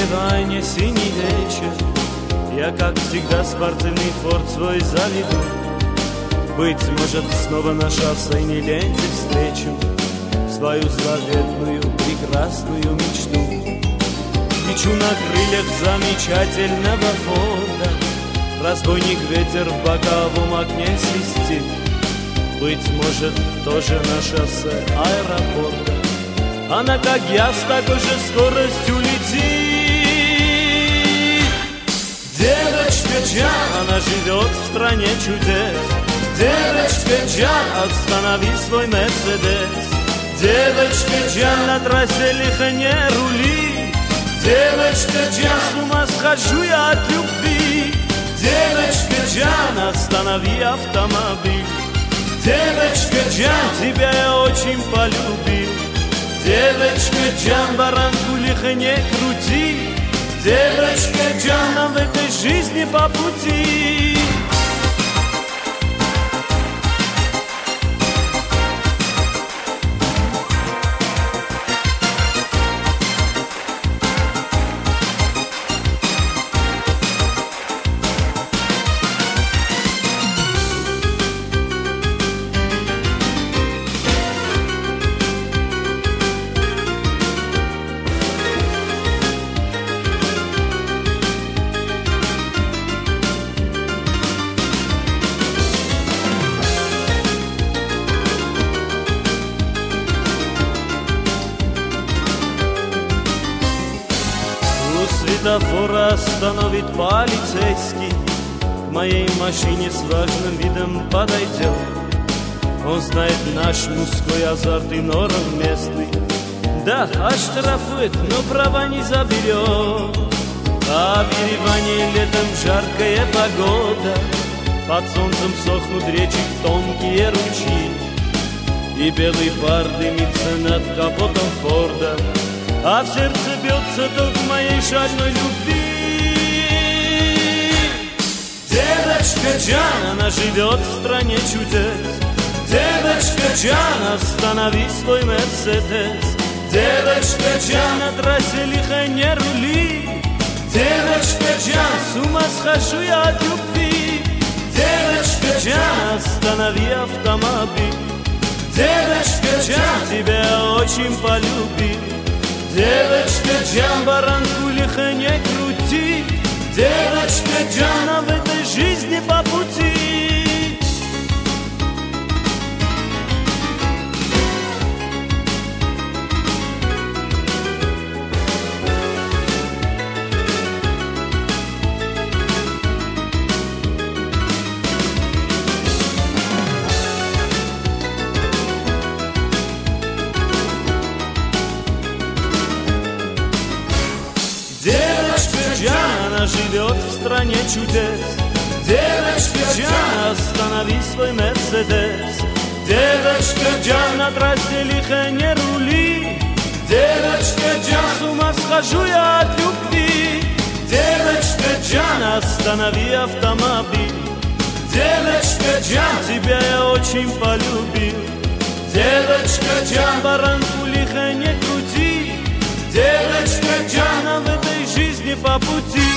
бескрайне синий вечер. Я, как всегда, спортивный форт свой заведу. Быть может, снова на шоссейной ленте встречу свою заветную, прекрасную мечту. Лечу на крыльях замечательного форда, разбойник ветер в боковом окне свистит. Быть может, тоже на шоссе аэропорта она, как я, с такой же скоростью летит. Девочка Джан, она живет в стране чудес. Девочка Джан, останови свой Мерседес. Девочка Джан, на трассе лихо не рули. Девочка Джан, с ума схожу я от любви. Девочка Джан, останови автомобиль. Девочка Джан, тебя я очень полюбил. Девочка Джан, баранку лихо не крути. Девочка Джан, нам в этой жизни по пути. Светофора остановит полицейский, к моей машине с важным видом подойдет. Он знает наш мужской азарт и норм местный. Да, оштрафует, но права не заберет. А в Ереване летом жаркая погода, под солнцем сохнут речек тонкие ручьи, и белый пар дымится над капотом Форда, а в сердце бьется ток моей жадной любви. Девочка Джан, она живет в стране чудес. Девочка Джан, останови свой Мерседес. Девочка Джан, на трассе лихо не рули. Девочка Джан, с ума схожу я от любви. Девочка Джан, останови автомобиль. Девочка Джан, тебя я очень полюбил. Девочка Джан, баранку лихо не крути. Девочка Джан, нам в этой жизни по пути. Она живет в стране чудес. Девочка Джан, останови свой Мерседес. Девочка Джан, на трассе лихо не рули. Девочка Джан, с ума схожу я от любви. Девочка Джан, останови автомобиль. Девочка Джан, тебя я очень полюбил. Девочка Джан, баранку лихо не крути. Девочка Джан, нам в этой жизни по пути.